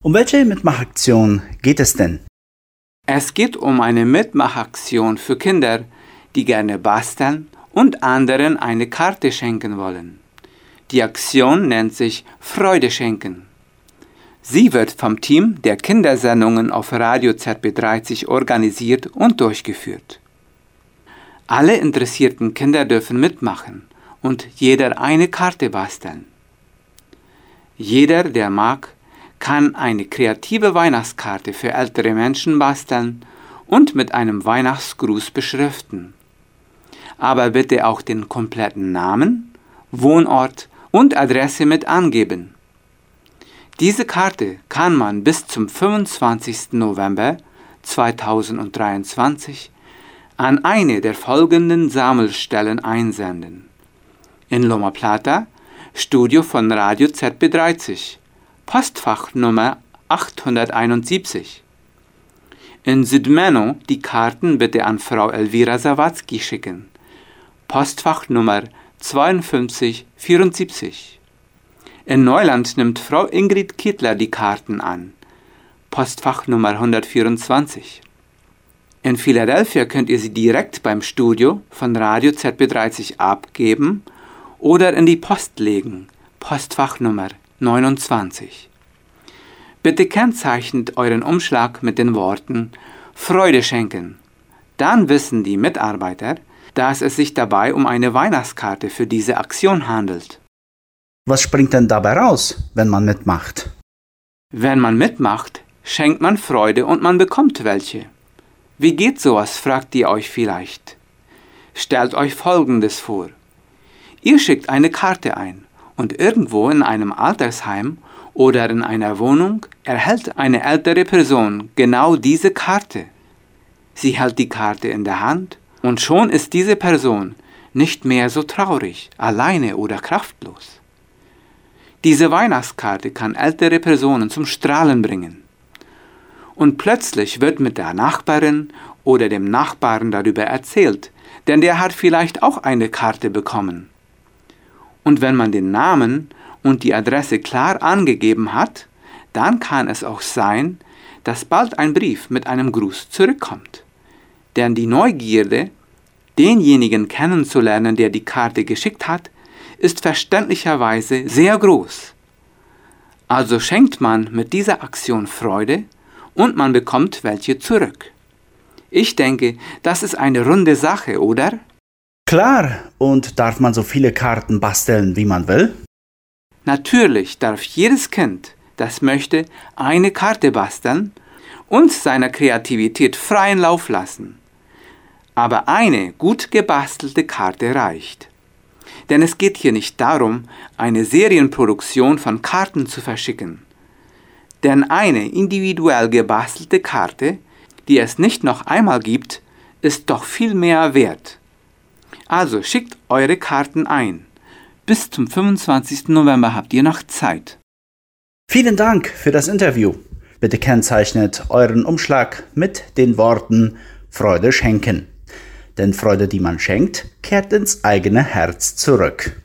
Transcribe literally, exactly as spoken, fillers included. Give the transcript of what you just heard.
Um welche Mitmachaktion geht es denn? Es geht um eine Mitmachaktion für Kinder, die gerne basteln und anderen eine Karte schenken wollen. Die Aktion nennt sich Freude schenken. Sie wird vom Team der Kindersendungen auf Radio Z B dreißig organisiert und durchgeführt. Alle interessierten Kinder dürfen mitmachen und jeder eine Karte basteln. Jeder, der mag, kann eine kreative Weihnachtskarte für ältere Menschen basteln und mit einem Weihnachtsgruß beschriften. Aber bitte auch den kompletten Namen, Wohnort und Adresse mit angeben. Diese Karte kann man bis zum fünfundzwanzigsten November zweitausenddreiundzwanzig an eine der folgenden Sammelstellen einsenden. In Loma Plata, Studio von Radio Z B dreißig, Postfachnummer achthunderteinundsiebzig. In Südmeno die Karten bitte an Frau Elvira Sawatzki schicken, Postfachnummer zweiundfünfzig vierundsiebzig. In Neuland nimmt Frau Ingrid Kittler die Karten an, Postfachnummer hundertvierundzwanzig. In Philadelphia könnt ihr sie direkt beim Studio von Radio Z B dreißig abgeben oder in die Post legen, Postfachnummer neunundzwanzig. Bitte kennzeichnet euren Umschlag mit den Worten Freude schenken. Dann wissen die Mitarbeiter, dass es sich dabei um eine Weihnachtskarte für diese Aktion handelt. Was springt denn dabei raus, wenn man mitmacht? Wenn man mitmacht, schenkt man Freude und man bekommt welche. Wie geht sowas, fragt ihr euch vielleicht. Stellt euch Folgendes vor. Ihr schickt eine Karte ein und irgendwo in einem Altersheim oder in einer Wohnung erhält eine ältere Person genau diese Karte. Sie hält die Karte in der Hand und schon ist diese Person nicht mehr so traurig, alleine oder kraftlos. Diese Weihnachtskarte kann ältere Personen zum Strahlen bringen. Und plötzlich wird mit der Nachbarin oder dem Nachbarn darüber erzählt, denn der hat vielleicht auch eine Karte bekommen. Und wenn man den Namen und die Adresse klar angegeben hat, dann kann es auch sein, dass bald ein Brief mit einem Gruß zurückkommt. Denn die Neugierde, denjenigen kennenzulernen, der die Karte geschickt hat, ist verständlicherweise sehr groß. Also schenkt man mit dieser Aktion Freude und man bekommt welche zurück. Ich denke, das ist eine runde Sache, oder? Klar, und darf man so viele Karten basteln, wie man will? Natürlich darf jedes Kind, das möchte, eine Karte basteln und seiner Kreativität freien Lauf lassen. Aber eine gut gebastelte Karte reicht. Denn es geht hier nicht darum, eine Serienproduktion von Karten zu verschicken. Denn eine individuell gebastelte Karte, die es nicht noch einmal gibt, ist doch viel mehr wert. Also schickt eure Karten ein. Bis zum fünfundzwanzigsten November habt ihr noch Zeit. Vielen Dank für das Interview. Bitte kennzeichnet euren Umschlag mit den Worten Freude schenken. Denn Freude, die man schenkt, kehrt ins eigene Herz zurück.